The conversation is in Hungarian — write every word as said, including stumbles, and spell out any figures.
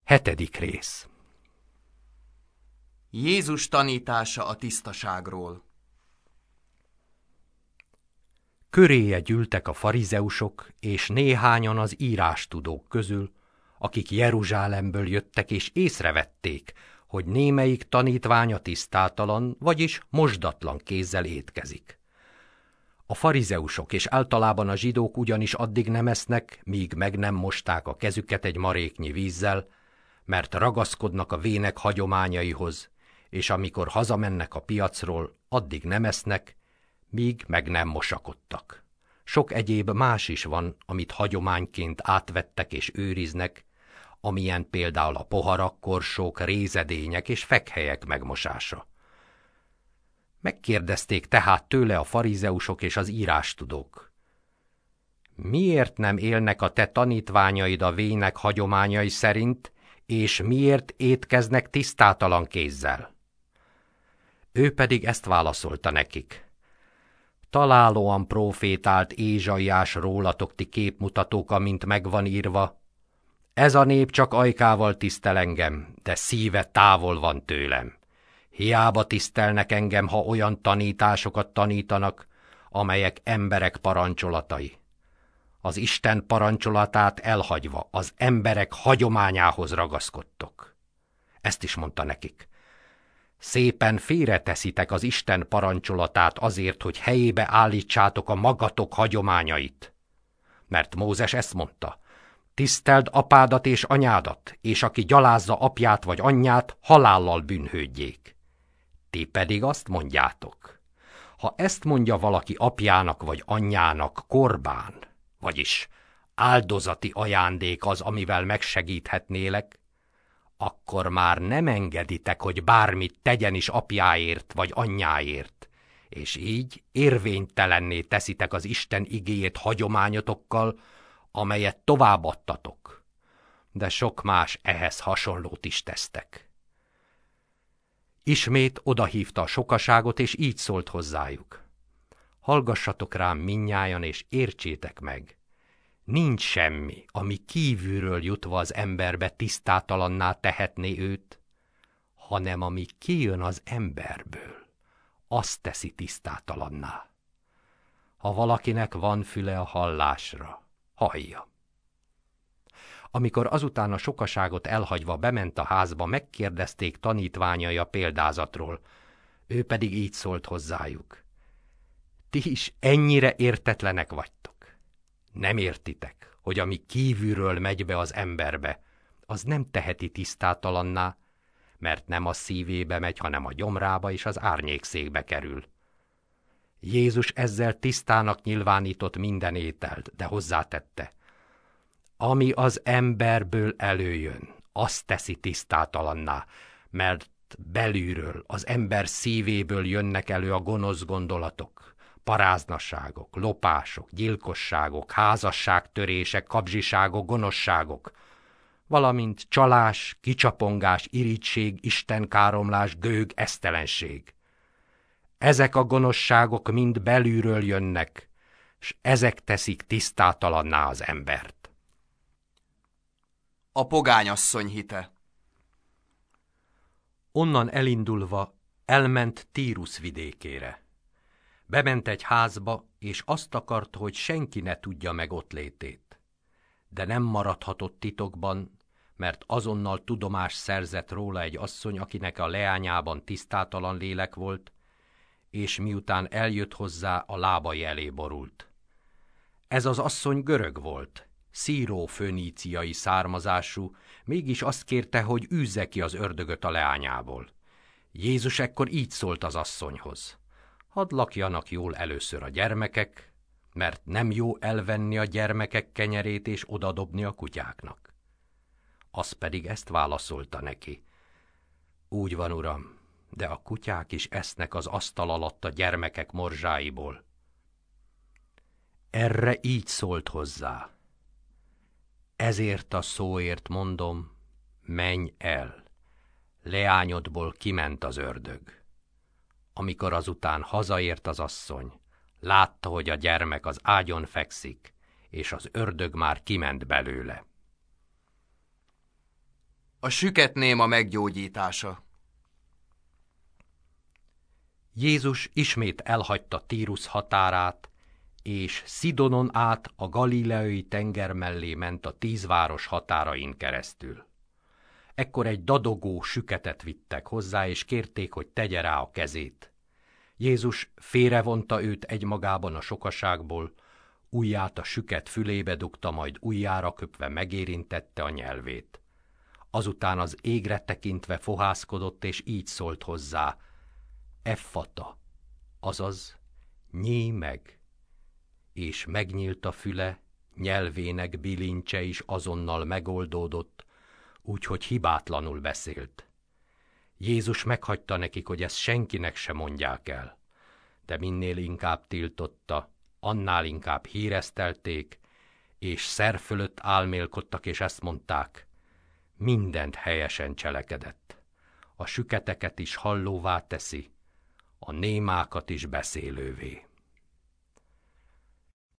Hetedik rész. Jézus tanítása a tisztaságról. Köréje gyűltek a farizeusok és néhányan az írástudók közül, akik Jeruzsálemből jöttek és észrevették, hogy némelyik tanítványa tisztátalan, vagyis mosdatlan kézzel étkezik. A farizeusok és általában a zsidók ugyanis addig nem esznek, míg meg nem mosták a kezüket egy maréknyi vízzel, mert ragaszkodnak a vének hagyományaihoz, és amikor hazamennek a piacról, addig nem esznek, míg meg nem mosakodtak. Sok egyéb más is van, amit hagyományként átvettek és őriznek, amilyen például a poharak, korsók, rézedények és fekhelyek megmosása. Megkérdezték tehát tőle a farizeusok és az írástudók: miért nem élnek a te tanítványaid a vének hagyományai szerint, és miért étkeznek tisztátalan kézzel? Ő pedig ezt válaszolta nekik: találóan profétált Ézsaiás rólatok ti képmutatók, amint megvan írva: ez a nép csak ajkával tisztel engem, de szíve távol van tőlem. Hiába tisztelnek engem, ha olyan tanításokat tanítanak, amelyek emberek parancsolatai. Az Isten parancsolatát elhagyva az emberek hagyományához ragaszkodtok. Ezt is mondta nekik: szépen félreteszitek az Isten parancsolatát azért, hogy helyébe állítsátok a magatok hagyományait. Mert Mózes ezt mondta: tiszteld apádat és anyádat, és aki gyalázza apját vagy anyját, halállal bűnhődjék. Ti pedig azt mondjátok: ha ezt mondja valaki apjának vagy anyjának, korbán, vagyis áldozati ajándék az, amivel megsegíthetnélek, akkor már nem engeditek, hogy bármit tegyen is apjáért vagy anyjáért, és így érvénytelenné teszitek az Isten igéjét hagyományotokkal, amelyet továbbadtatok, de sok más ehhez hasonlót is tesztek. Ismét odahívta a sokaságot, és így szólt hozzájuk: hallgassatok rám mindnyájan, és értsétek meg, nincs semmi, ami kívülről jutva az emberbe tisztátalanná tehetné őt, hanem ami kijön az emberből, azt teszi tisztátalanná. Ha valakinek van füle a hallásra, hallja. Amikor azután a sokaságot elhagyva bement a házba, megkérdezték tanítványai a példázatról, ő pedig így szólt hozzájuk: ti is ennyire értetlenek vagytok. Nem értitek, hogy ami kívülről megy be az emberbe, az nem teheti tisztátalanná, mert nem a szívébe megy, hanem a gyomrába és az árnyékszékbe kerül. Jézus ezzel tisztának nyilvánított minden ételt, de hozzátette: ami az emberből előjön, azt teszi tisztátalanná, mert belülről, az ember szívéből jönnek elő a gonosz gondolatok, paráznasságok, lopások, gyilkosságok, házasságtörések, kapzsiságok, gonoszságok, valamint csalás, kicsapongás, irigység, istenkáromlás, gőg, esztelenség. Ezek a gonoszságok mind belülről jönnek, s ezek teszik tisztátalanná az embert. A pogányasszony hite. Onnan elindulva elment Tírus vidékére. Bement egy házba, és azt akart, hogy senki ne tudja meg ott létét. De nem maradhatott titokban, mert azonnal tudomást szerzett róla egy asszony, akinek a leányában tisztátalan lélek volt, és miután eljött hozzá, a lábai elé borult. Ez az asszony görög volt, szíró-föníciai származású, mégis azt kérte, hogy űzze ki az ördögöt a leányából. Jézus ekkor így szólt az asszonyhoz: hadd lakjanak jól először a gyermekek, mert nem jó elvenni a gyermekek kenyerét és odadobni a kutyáknak. Az pedig ezt válaszolta neki: úgy van, uram, de a kutyák is esznek az asztal alatt a gyermekek morzsáiból. Erre így szólt hozzá: ezért a szóért mondom, menj el, leányodból kiment az ördög. Amikor azután hazaért az asszony, látta, hogy a gyermek az ágyon fekszik, és az ördög már kiment belőle. A süket néma meggyógyítása. Jézus ismét elhagyta Tírusz határát, és Szidonon át a galileai tenger mellé ment a tíz város határain keresztül. Ekkor egy dadogó süketet vittek hozzá, és kérték, hogy tegye rá a kezét. Jézus félrevonta őt egymagában a sokaságból, ujját a süket fülébe dugta, majd ujjára köpve megérintette a nyelvét. Azután az égre tekintve fohászkodott, és így szólt hozzá: Effata, azaz nyíj meg. És megnyílt a füle, nyelvének bilincse is azonnal megoldódott, úgyhogy hibátlanul beszélt. Jézus meghagyta nekik, hogy ezt senkinek se mondják el, de minél inkább tiltotta, annál inkább híresztelték, és szer fölött álmélkodtak, és ezt mondták: mindent helyesen cselekedett. A süketeket is hallóvá teszi, a némákat is beszélővé.